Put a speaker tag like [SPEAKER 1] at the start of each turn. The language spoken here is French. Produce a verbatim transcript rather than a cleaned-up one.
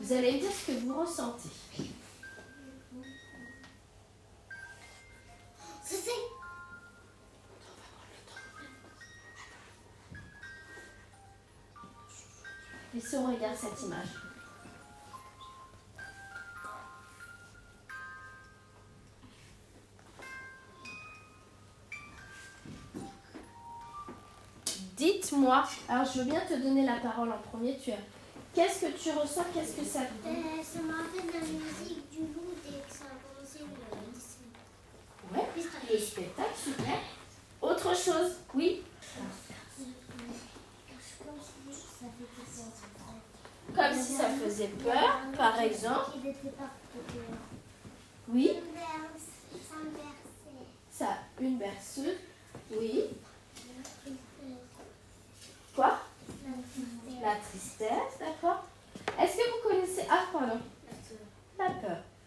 [SPEAKER 1] Vous allez me dire ce que vous ressentez.
[SPEAKER 2] Je sais.
[SPEAKER 1] Et si on regarde cette image? Dites-moi, alors je veux bien te donner la parole en premier, tu as. Qu'est-ce que tu ressens? Qu'est-ce que ça te dit?
[SPEAKER 2] Euh, ça m'a rappelé de la musique du loup dès que ça a commencé le dessin.
[SPEAKER 1] Ouais, le spectacle, super. Autre chose? Oui? Comme si ça faisait peur, par exemple. Oui? Ça, une berceuse. Oui. Quoi? La tristesse, d'accord. Est-ce que vous connaissez... Ah, pardon.